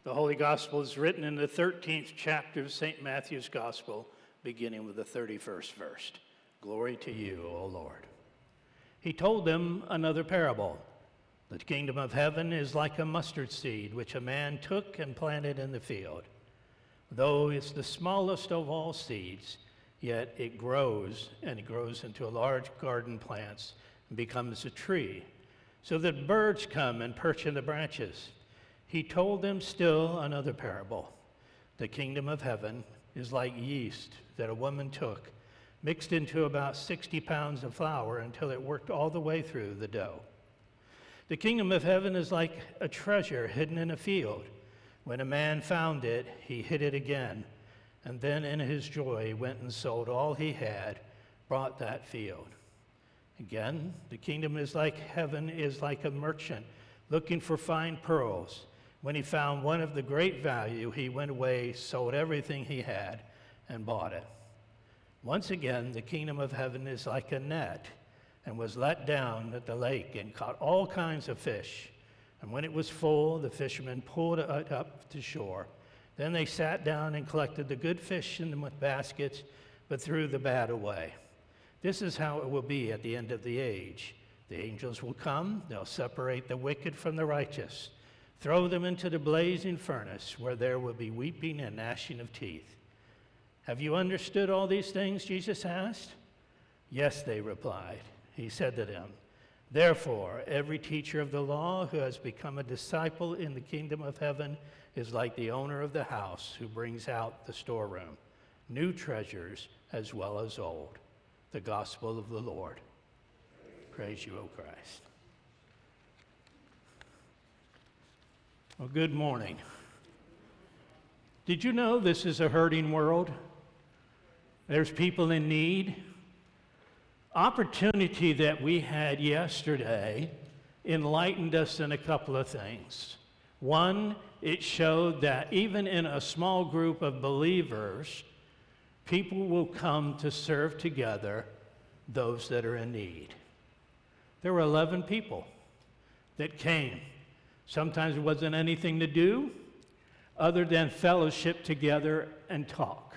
The Holy Gospel is written in the 13th chapter of St. Matthew's Gospel, beginning with the 31st verse. Glory to you, O Lord. He told them another parable. The kingdom of heaven is like a mustard seed, which a man took and planted in the field. Though it's the smallest of all seeds, yet it grows, and it grows into a large garden plant and becomes a tree, so that birds come and perch in the branches. He told them still another parable. The kingdom of heaven is like yeast that a woman took, mixed into about 60 pounds of flour until it worked all the way through the dough. The kingdom of heaven is like a treasure hidden in a field. When a man found it, he hid it again, and then in his joy went and sold all he had, bought that field. Again, the kingdom is like heaven is like a merchant looking for fine pearls. When he found one of the great value, he went away, sold everything he had, and bought it. Once again, the kingdom of heaven is like a net, and was let down at the lake and caught all kinds of fish. And when it was full, the fishermen pulled it up to shore. Then they sat down and collected the good fish in the baskets, but threw the bad away. This is how it will be at the end of the age. The angels will come, they'll separate the wicked from the righteous, throw them into the blazing furnace, where there will be weeping and gnashing of teeth. Have you understood all these things? Jesus asked. Yes, they replied. He said to them, therefore, every teacher of the law who has become a disciple in the kingdom of heaven is like the owner of the house who brings out the storeroom, new treasures as well as old. The gospel of the Lord. Praise you, O Christ. Well, good morning. Did you know this is a hurting world? There's people in need. Opportunity that we had yesterday enlightened us in a couple of things. One, it showed that even in a small group of believers, people will come to serve together those that are in need. There were 11 people that came. Sometimes there wasn't anything to do other than fellowship together and talk.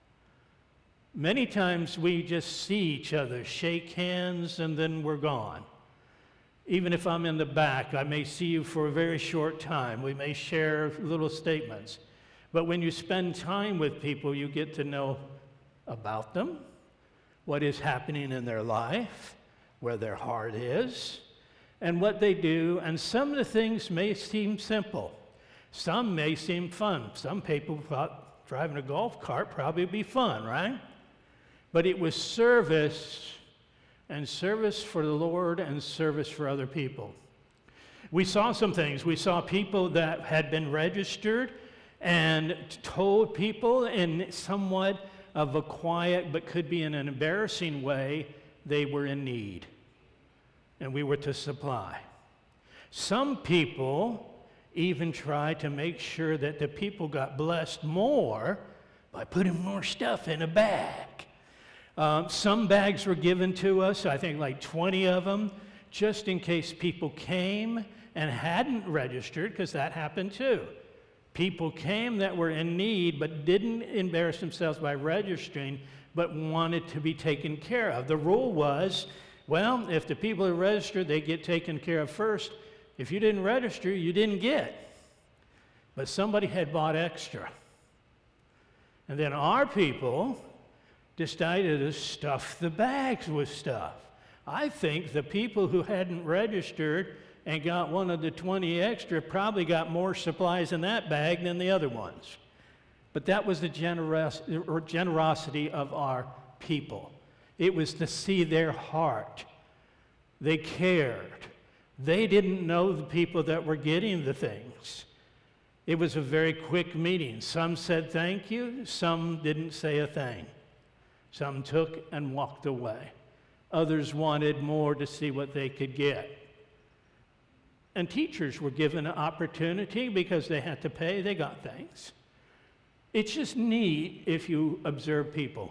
Many times we just see each other, shake hands, and then we're gone. Even if I'm in the back, I may see you for a very short time. We may share little statements. But when you spend time with people, you get to know about them, what is happening in their life, where their heart is, and what they do. And some of the things may seem simple. Some may seem fun. Some people thought driving a golf cart probably would be fun, right? But it was service, and service for the Lord and service for other people. We saw some things. We saw people that had been registered and told people in somewhat of a quiet, but could be in an embarrassing way, they were in need, and we were to supply. Some people even tried to make sure that the people got blessed more by putting more stuff in a bag. Some bags were given to us, I think like 20 of them, just in case people came and hadn't registered, because that happened too. People came that were in need but didn't embarrass themselves by registering, but wanted to be taken care of. The rule was, well, if the people are registered, they get taken care of first. If you didn't register, you didn't get. But somebody had bought extra. And then our people decided to stuff the bags with stuff. I think the people who hadn't registered and got one of the 20 extra probably got more supplies in that bag than the other ones. But that was the generosity of our people. It was to see their heart. They cared. They didn't know the people that were getting the things. It was a very quick meeting. Some said thank you, some didn't say a thing. Some took and walked away. Others wanted more to see what they could get. And teachers were given an opportunity because they had to pay, they got things. It's just neat if you observe people.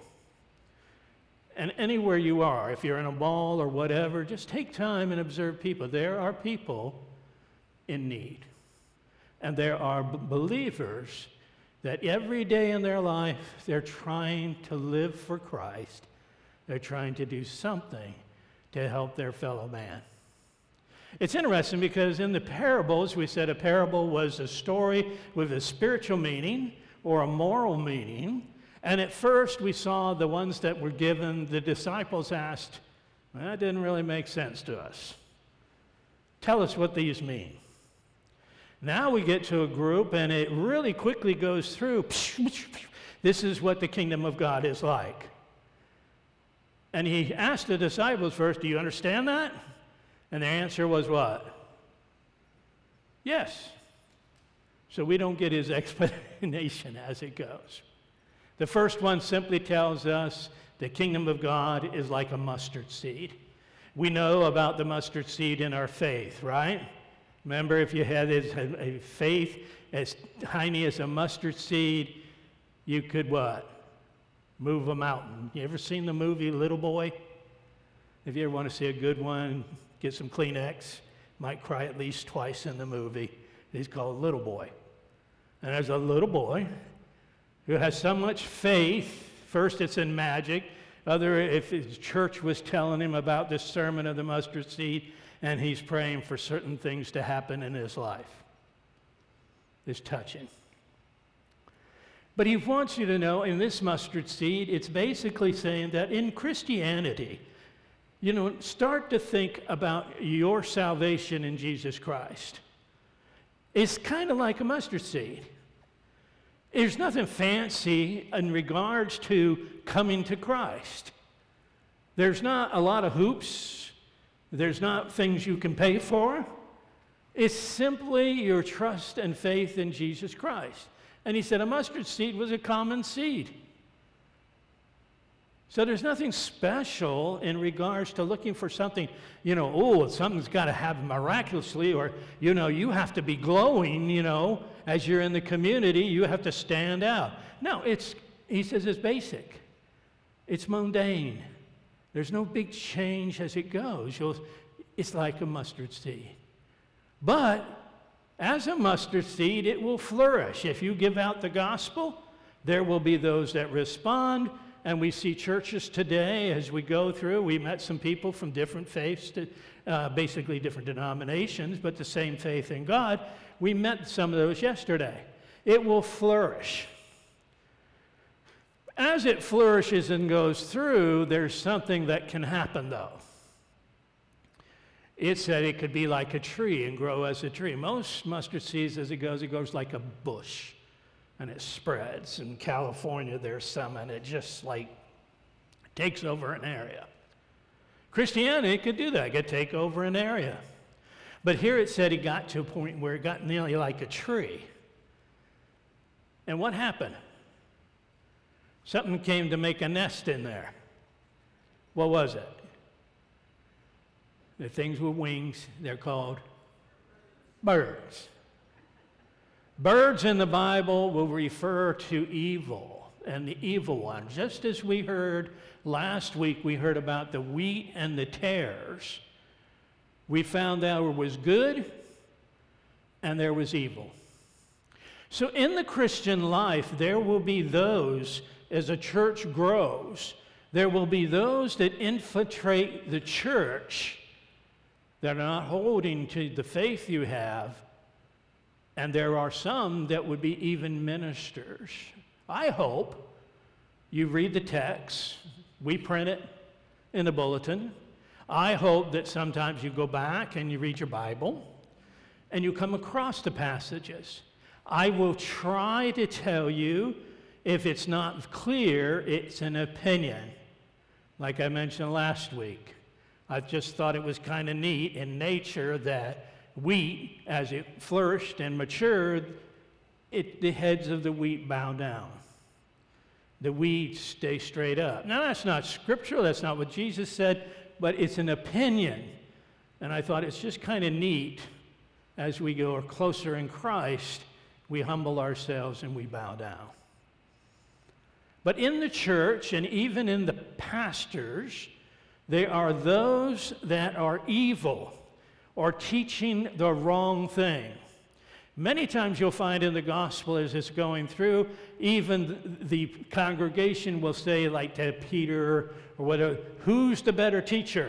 And anywhere you are, if you're in a mall or whatever, just take time and observe people. There are people in need. And there are believers that every day in their life, they're trying to live for Christ. They're trying to do something to help their fellow man. It's interesting because in the parables, we said a parable was a story with a spiritual meaning or a moral meaning. And at first, we saw the ones that were given, the disciples asked, well, that didn't really make sense to us. Tell us what these mean. Now we get to a group, and it really quickly goes through. This is what the kingdom of God is like. And he asked the disciples first, do you understand that? And their answer was what? Yes. So we don't get his explanation as it goes. The first one simply tells us the kingdom of God is like a mustard seed. We know about the mustard seed in our faith, right? Remember, if you had a faith as tiny as a mustard seed, you could what? Move a mountain. You ever seen the movie Little Boy? If you ever want to see a good one, get some Kleenex. Might cry at least twice in the movie. He's called Little Boy. And there's a little boy who has so much faith. First, it's in magic. Other, if his church was telling him about this sermon of the mustard seed, and he's praying for certain things to happen in his life. It's touching. But he wants you to know in this mustard seed, it's basically saying that in Christianity, start to think about your salvation in Jesus Christ. It's kind of like a mustard seed. There's nothing fancy in regards to coming to Christ. There's not a lot of hoops. There's not things you can pay for. It's simply your trust and faith in Jesus Christ. And he said a mustard seed was a common seed. So there's nothing special in regards to looking for something, something's got to happen miraculously, or, you have to be glowing, as you're in the community, you have to stand out. No, he says it's basic. It's mundane. There's no big change as it goes. It's like a mustard seed. But as a mustard seed, it will flourish. If you give out the gospel, there will be those that respond. And we see churches today, as we go through, we met some people from different faiths, basically different denominations, but the same faith in God. We met some of those yesterday. It will flourish. As it flourishes and goes through, there's something that can happen, though. It said it could be like a tree and grow as a tree. Most mustard seeds, as it goes like a bush, and it spreads. In California, there's some, and it just takes over an area. Christianity could do that. It could take over an area. But here it said it got to a point where it got nearly like a tree. And what happened? Something came to make a nest in there. What was it? The things with wings, they're called birds. Birds in the Bible will refer to evil and the evil one. Just as we heard last week, we heard about the wheat and the tares. We found out there was good and there was evil. So in the Christian life, there will be those, as a church grows, there will be those that infiltrate the church that are not holding to the faith you have, and there are some that would be even ministers. I hope you read the text. We print it in the bulletin. I hope that sometimes you go back and you read your Bible and you come across the passages. I will try to tell you, if it's not clear, it's an opinion. Like I mentioned last week, I just thought it was kind of neat in nature that wheat, as it flourished and matured, the heads of the wheat bow down. The weeds stay straight up. Now, that's not scriptural. That's not what Jesus said, but it's an opinion. And I thought it's just kind of neat as we go closer in Christ, we humble ourselves and we bow down. But in the church and even in the pastors, there are those that are evil or teaching the wrong thing. Many times you'll find in the gospel as it's going through, even the congregation will say, like to Peter or whatever, who's the better teacher?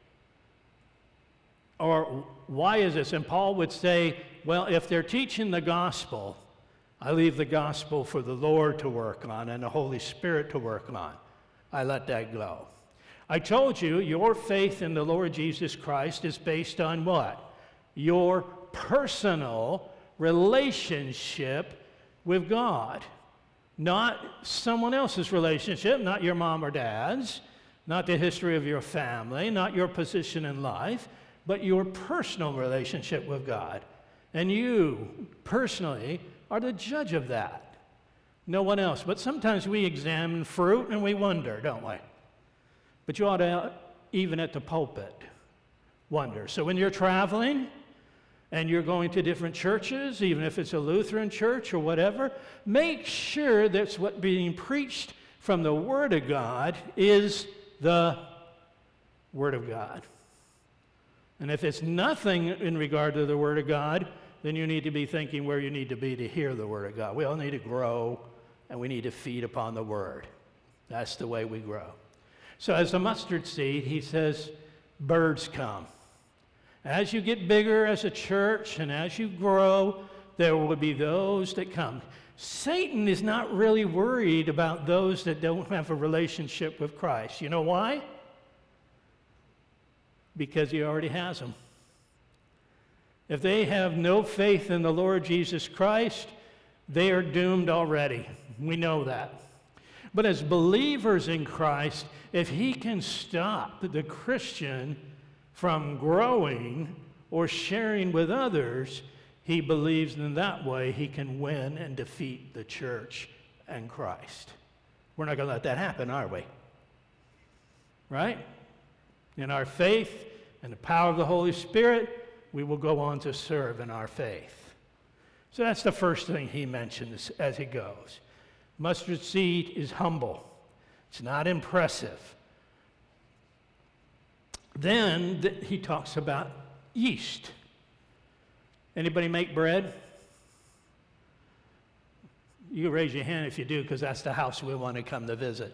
Or why is this? And Paul would say, well, if they're teaching the gospel, I leave the gospel for the Lord to work on and the Holy Spirit to work on. I let that go. I told you your faith in the Lord Jesus Christ is based on what? Your personal relationship with God. Not someone else's relationship, not your mom or dad's, not the history of your family, not your position in life, but your personal relationship with God. And you, personally, are the judge of that. No one else. But sometimes we examine fruit and we wonder, don't we? But you ought to, even at the pulpit, wonder. So when you're traveling and you're going to different churches, even if it's a Lutheran church or whatever, make sure that what's being preached from the Word of God is the Word of God. And if it's nothing in regard to the Word of God, then you need to be thinking where you need to be to hear the Word of God. We all need to grow, and we need to feed upon the Word. That's the way we grow. So as a mustard seed, he says, birds come. As you get bigger as a church and as you grow, there will be those that come. Satan is not really worried about those that don't have a relationship with Christ. You know why? Because he already has them. If they have no faith in the Lord Jesus Christ, they are doomed already. We know that. But as believers in Christ, if he can stop the Christian from growing or sharing with others, he believes in that way he can win and defeat the church and Christ. We're not going to let that happen, are we? Right? In our faith and the power of the Holy Spirit, we will go on to serve in our faith. So that's the first thing he mentions as he goes. Mustard seed is humble. It's not impressive. Then he talks about yeast. Anybody make bread? You can raise your hand if you do, because that's the house we want to come to visit.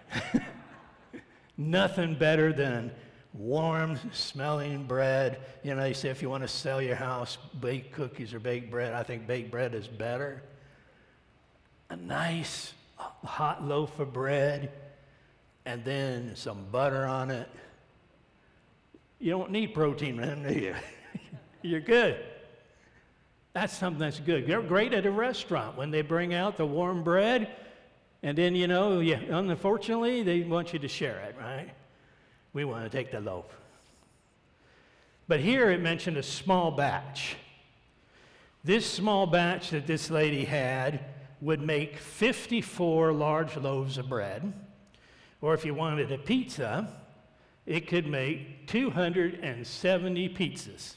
Nothing better than warm smelling bread. You know, they say if you want to sell your house, bake cookies or bake bread. I think baked bread is better. A nice hot loaf of bread and then some butter on it. You don't need protein in them, do you? You're good. That's something that's good. They're great at a restaurant when they bring out the warm bread, and then, you know, unfortunately, they want you to share it, right? We want to take the loaf. But here it mentioned a small batch. This small batch that this lady had would make 54 large loaves of bread, or if you wanted a pizza, it could make 270 pizzas.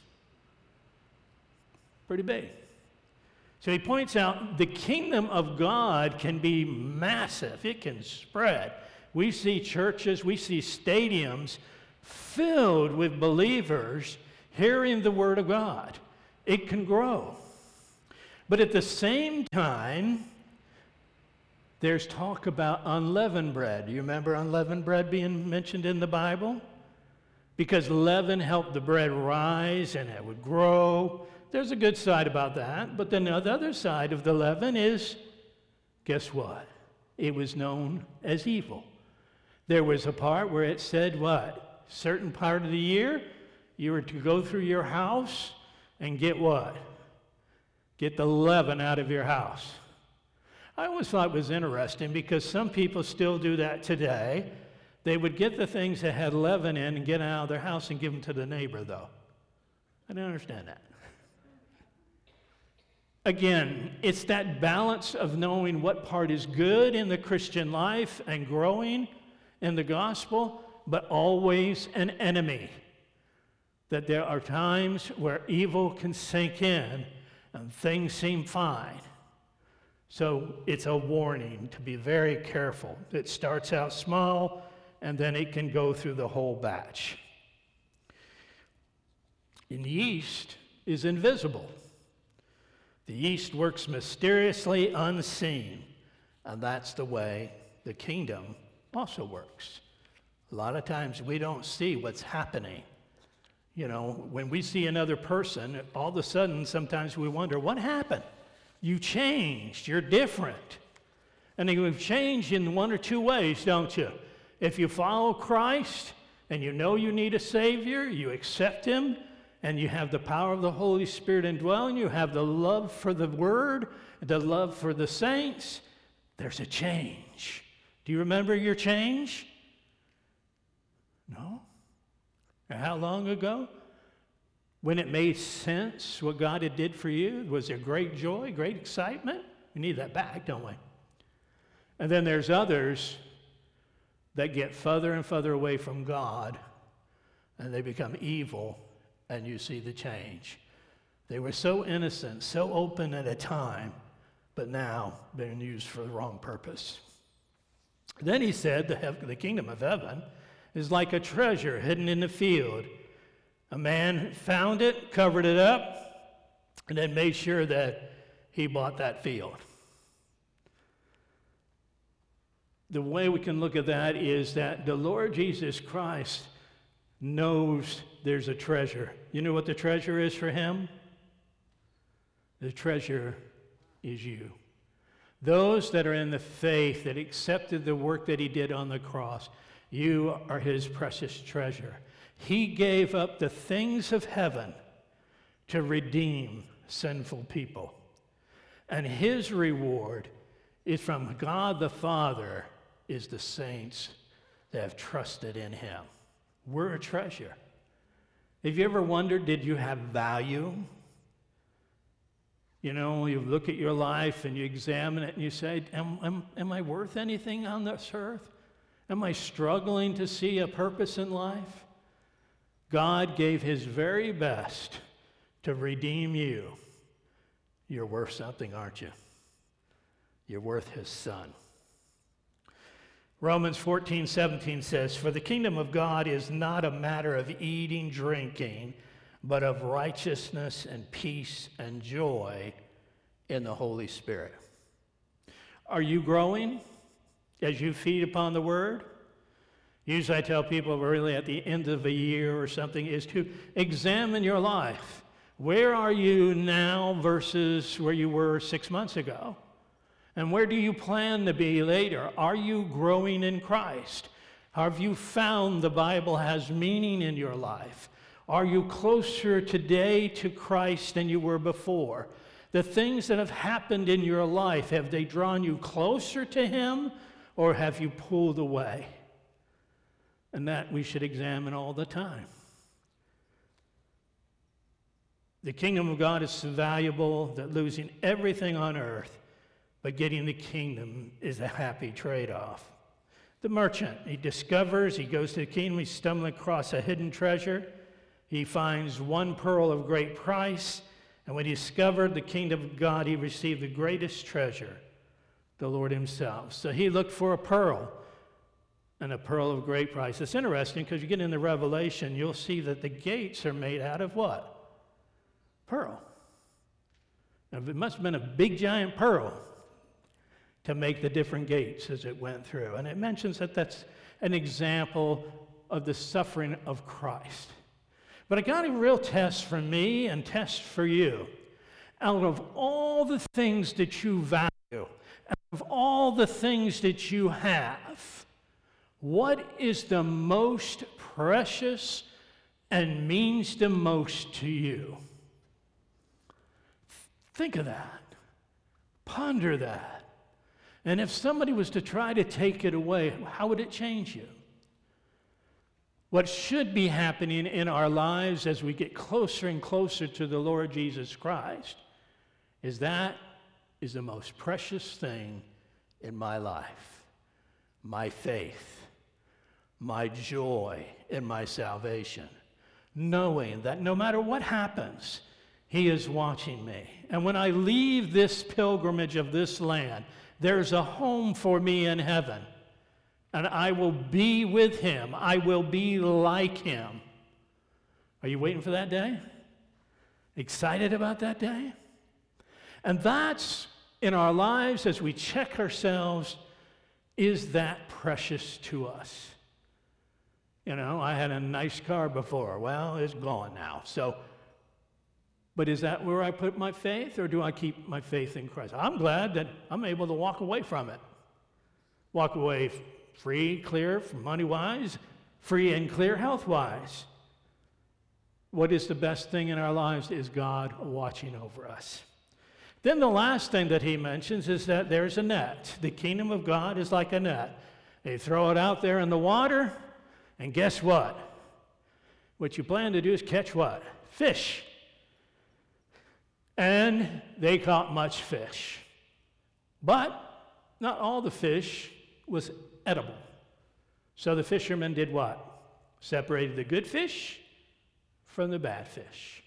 Pretty big. So he points out the kingdom of God can be massive. It can spread. We see churches, we see stadiums filled with believers hearing the Word of God. It can grow. But at the same time, there's talk about unleavened bread. Do you remember unleavened bread being mentioned in the Bible? Because leaven helped the bread rise and it would grow. There's a good side about that. But then the other side of the leaven is, guess what? It was known as evil. There was a part where it said what? Certain part of the year, you were to go through your house and get what? Get the leaven out of your house. I always thought it was interesting because some people still do that today. They would get the things that had leaven in and get out of their house and give them to the neighbor, though. I don't understand that. Again, it's that balance of knowing what part is good in the Christian life and growing in the gospel, but always an enemy. That there are times where evil can sink in and things seem fine. So it's a warning to be very careful. It starts out small and then it can go through the whole batch. And the yeast is invisible. The yeast works mysteriously unseen, and that's the way the kingdom also works. A lot of times we don't see what's happening. You know, when we see another person, all of a sudden sometimes we wonder, what happened? You changed, you're different. And you've changed in one or two ways, don't you? If you follow Christ and you know you need a Savior, you accept Him, and you have the power of the Holy Spirit indwelling you, have the love for the Word, the love for the saints, there's a change. Do you remember your change? No? How long ago? When it made sense what God had did for you? Was there great joy, great excitement? We need that back, don't we? And then there's others that get further and further away from God, and they become evil, and you see the change. They were so innocent, so open at a time, but now being used for the wrong purpose. Then he said, the kingdom of heaven is like a treasure hidden in the field. A man found it, covered it up, and then made sure that he bought that field. The way we can look at that is that the Lord Jesus Christ knows there's a treasure. You know what the treasure is for him? The treasure is you. Those that are in the faith, that accepted the work that he did on the cross, you are his precious treasure. He gave up the things of heaven to redeem sinful people. And his reward is from God the Father, is the saints that have trusted in him. We're a treasure. Have you ever wondered, did you have value? You know, you look at your life and you examine it and you say, am I worth anything on this earth? Am I struggling to see a purpose in life? God gave his very best to redeem you. You're worth something, aren't you? You're worth his son. Romans 14:17 says, "For the kingdom of God is not a matter of eating, drinking, but of righteousness and peace and joy in the Holy Spirit." Are you growing as you feed upon the Word? Usually I tell people really at the end of a year or something is to examine your life. Where are you now versus where you were 6 months ago? And where do you plan to be later? Are you growing in Christ? Have you found the Bible has meaning in your life? Are you closer today to Christ than you were before? The things that have happened in your life, have they drawn you closer to him or have you pulled away? And that we should examine all the time. The kingdom of God is so valuable that losing everything on earth but getting the kingdom is a happy trade-off. The merchant, he discovers, he goes to the kingdom, he's stumbling across a hidden treasure. He finds one pearl of great price, and when he discovered the kingdom of God, he received the greatest treasure, the Lord himself. So he looked for a pearl, and a pearl of great price. It's interesting because you get into Revelation, you'll see that the gates are made out of what? Pearl. Now, it must have been a big giant pearl to make the different gates as it went through. And it mentions that that's an example of the suffering of Christ. But I got a real test for me and test for you. Out of all the things that you value, out of all the things that you have, what is the most precious and means the most to you? Think of that. Ponder that. And if somebody was to try to take it away, how would it change you? What should be happening in our lives as we get closer and closer to the Lord Jesus Christ is that is the most precious thing in my life. My faith, my joy in my salvation, knowing that no matter what happens, he is watching me. And when I leave this pilgrimage of this land, there's a home for me in heaven, and I will be with him. I will be like him. Are you waiting for that day? Excited about that day? And that's in our lives as we check ourselves, is that precious to us? You know, I had a nice car before. Well, it's gone now. But is that where I put my faith, or do I keep my faith in Christ? I'm glad that I'm able to walk away from it. Walk away free, clear, money-wise, free and clear health-wise. What is the best thing in our lives is God watching over us. Then the last thing that he mentions is that there's a net. The kingdom of God is like a net. They throw it out there in the water, and guess what? What you plan to do is catch what? Fish. And they caught much fish. But not all the fish was edible. So the fishermen did what? Separated the good fish from the bad fish.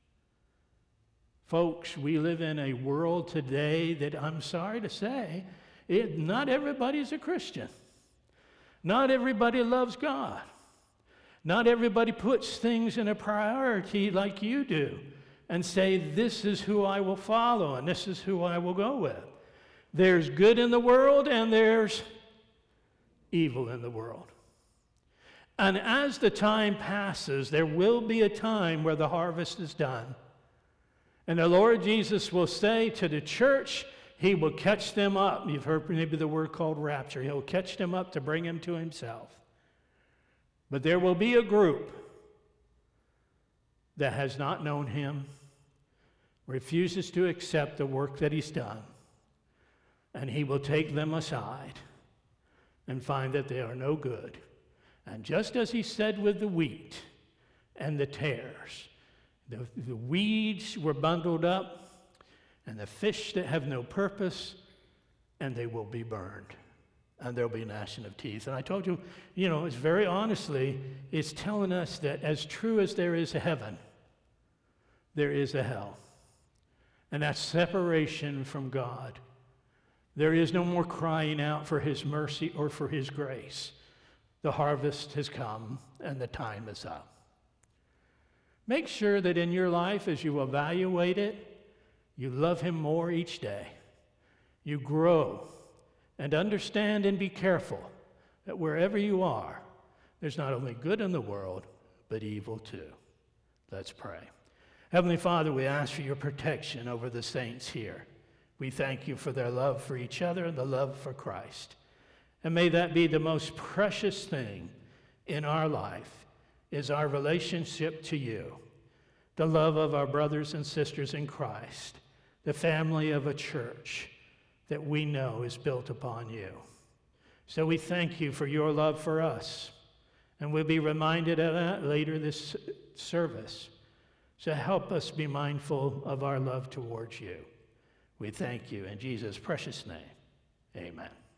Folks, we live in a world today that, I'm sorry to say, not everybody's a Christian. Not everybody loves God. Not everybody puts things in a priority like you do and say, this is who I will follow and this is who I will go with. There's good in the world and there's evil in the world. And as the time passes, there will be a time where the harvest is done. And the Lord Jesus will say to the church, he will catch them up. You've heard maybe the word called rapture. He'll catch them up to bring them to himself. But there will be a group that has not known him, refuses to accept the work that he's done, and he will take them aside and find that they are no good. And just as he said with the wheat and the tares, the weeds were bundled up, and the fish that have no purpose, and they will be burned, and there'll be gnashing of teeth. And I told you, it's very honestly, it's telling us that as true as there is a heaven, there is a hell. And that's separation from God. There is no more crying out for his mercy or for his grace. The harvest has come, and the time is up. Make sure that in your life, as you evaluate it, you love him more each day. You grow and understand and be careful that wherever you are, there's not only good in the world, but evil too. Let's pray. Heavenly Father, we ask for your protection over the saints here. We thank you for their love for each other and the love for Christ. And may that be the most precious thing in our life, is our relationship to you, the love of our brothers and sisters in Christ, the family of a church that we know is built upon you. So we thank you for your love for us, and we'll be reminded of that later this service. So help us be mindful of our love towards you. We thank you in Jesus' precious name. Amen.